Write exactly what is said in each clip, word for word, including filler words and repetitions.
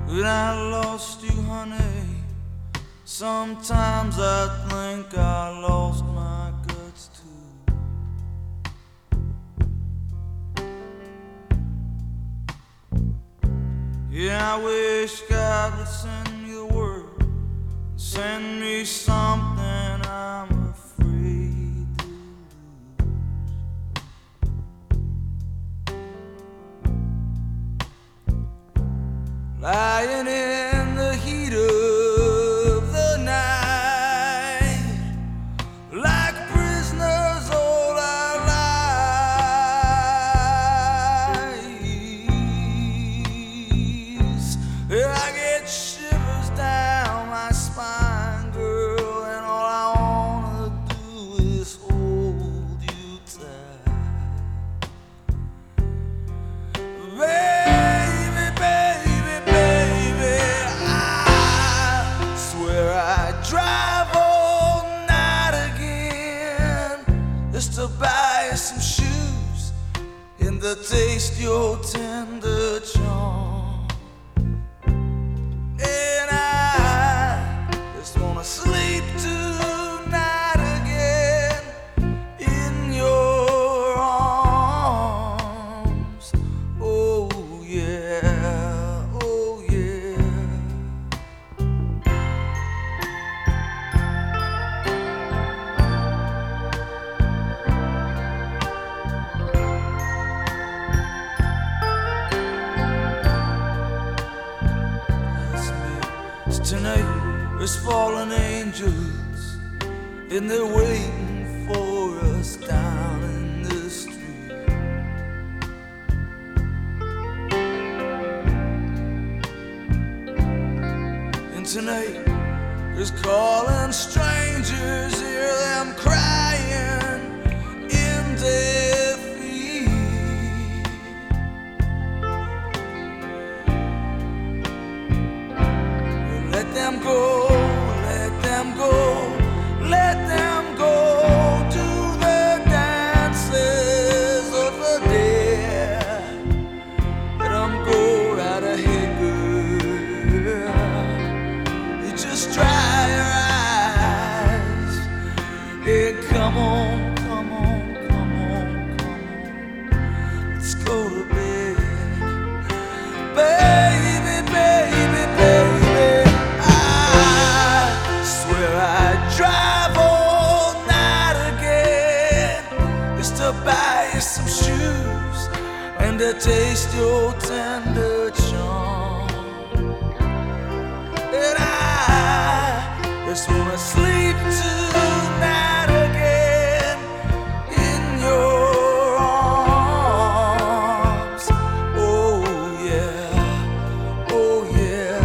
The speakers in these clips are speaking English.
when I lost you, honey. Sometimes I think I lost my guts too. Yeah, I wish God would send me the word, send me something I'm afraid to lose. Lying in the heat of the night, like prisoners all our lives. Yeah, I get shivers down my spine, girl, and all I wanna do is hold you tight. Baby, baby, baby, I swear I'd drive all night again just to buy you some shoes and to taste your tender charm. And I just wanna sleep tonight again in your arms. Oh yeah, oh yeah. Tonight there's fallen angels and they're waiting for us down in the street. And tonight there's calling strangers, hear them crying in defeat. Let them go, let them go, let them go to the dances of the dead. Let them go right ahead, girl. You just dry your eyes. Yeah, come on, come on, come on, come on. Let's go to bed. Baby, baby, baby, I swear I'd drive all night again just to buy you some shoes and to taste your tender charm. And I just wanna sleep tonight again in your arms. Oh yeah, oh yeah.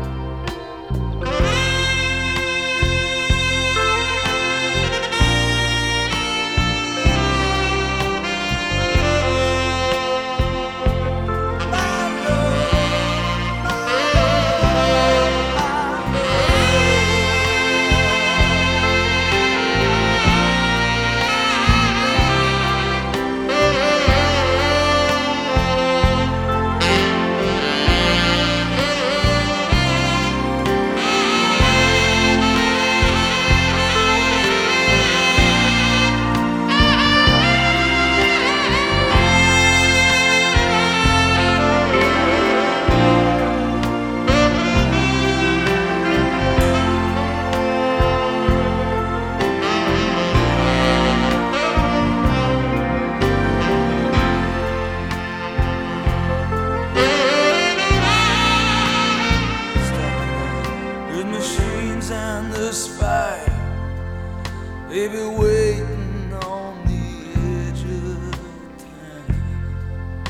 And this fire, baby, waiting on the edge of time.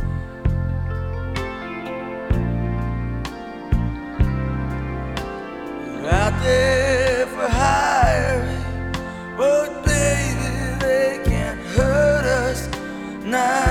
They're out there for hire, but baby, they can't hurt us now.